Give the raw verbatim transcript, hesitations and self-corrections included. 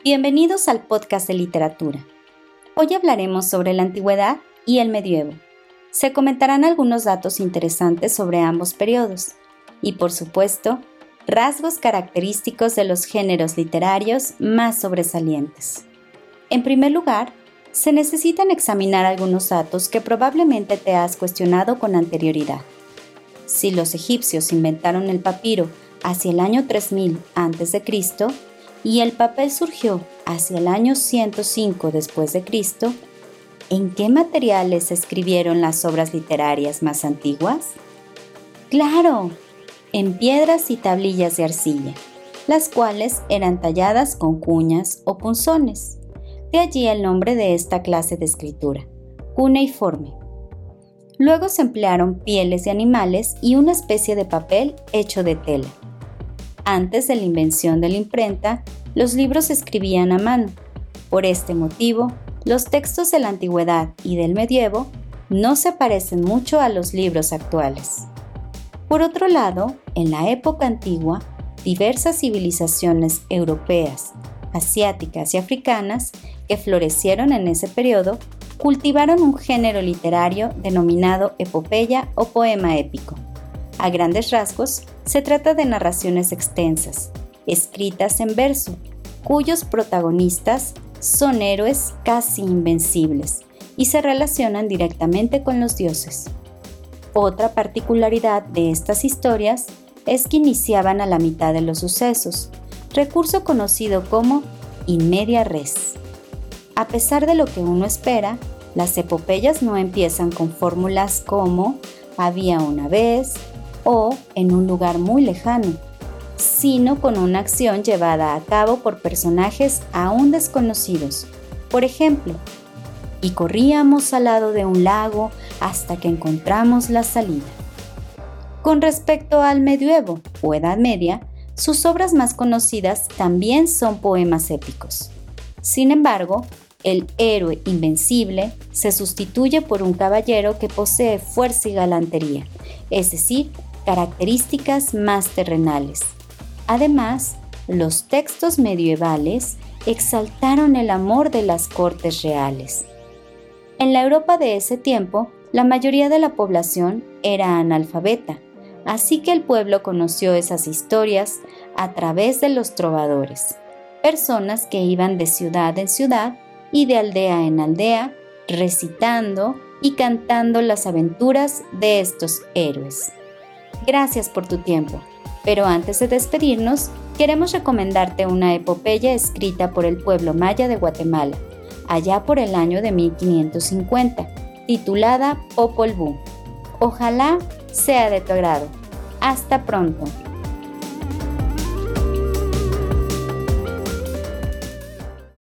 Bienvenidos al podcast de literatura. Hoy hablaremos sobre la antigüedad y el medievo. Se comentarán algunos datos interesantes sobre ambos periodos y, por supuesto, rasgos característicos de los géneros literarios más sobresalientes. En primer lugar, se necesitan examinar algunos datos que probablemente te has cuestionado con anterioridad. Si los egipcios inventaron el papiro hacia el año tres mil antes de Cristo y el papel surgió hacia el año ciento cinco después de Cristo, ¿en qué materiales se escribieron las obras literarias más antiguas? ¡Claro! En piedras y tablillas de arcilla, las cuales eran talladas con cuñas o punzones. De allí el nombre de esta clase de escritura, cuneiforme. Luego se emplearon pieles de animales y una especie de papel hecho de tela. Antes de la invención de la imprenta, los libros se escribían a mano. Por este motivo, los textos de la antigüedad y del medievo no se parecen mucho a los libros actuales. Por otro lado, en la época antigua, diversas civilizaciones europeas, asiáticas y africanas que florecieron en ese periodo cultivaron un género literario denominado epopeya o poema épico. A grandes rasgos, se trata de narraciones extensas, escritas en verso, cuyos protagonistas son héroes casi invencibles y se relacionan directamente con los dioses. Otra particularidad de estas historias es que iniciaban a la mitad de los sucesos, recurso conocido como in media res. A pesar de lo que uno espera, las epopeyas no empiezan con fórmulas como había una vez o en un lugar muy lejano, sino con una acción llevada a cabo por personajes aún desconocidos. Por ejemplo, y corríamos al lado de un lago hasta que encontramos la salida. Con respecto al medievo o Edad Media, sus obras más conocidas también son poemas épicos. Sin embargo, el héroe invencible se sustituye por un caballero que posee fuerza y galantería, es decir, características más terrenales. Además, los textos medievales exaltaron el amor de las cortes reales. En la Europa de ese tiempo, la mayoría de la población era analfabeta, así que el pueblo conoció esas historias a través de los trovadores, personas que iban de ciudad en ciudad y de aldea en aldea, recitando y cantando las aventuras de estos héroes. Gracias por tu tiempo, pero antes de despedirnos, queremos recomendarte una epopeya escrita por el pueblo maya de Guatemala, allá por el año de mil quinientos cincuenta, titulada Popol Vuh. Ojalá sea de tu agrado. Hasta pronto.